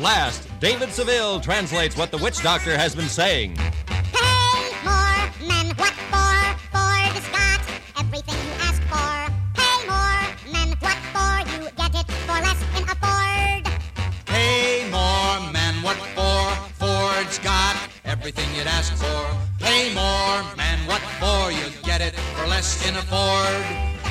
last, David Seville translates what the witch doctor has been saying. Pay more, men, what for? Ford has got everything you ask for. Pay more, men, what for? You get it for less than a Ford. Pay more, man, what for? Ford's got everything you'd ask for. Pay more, man, what for? You get it for less than a Ford.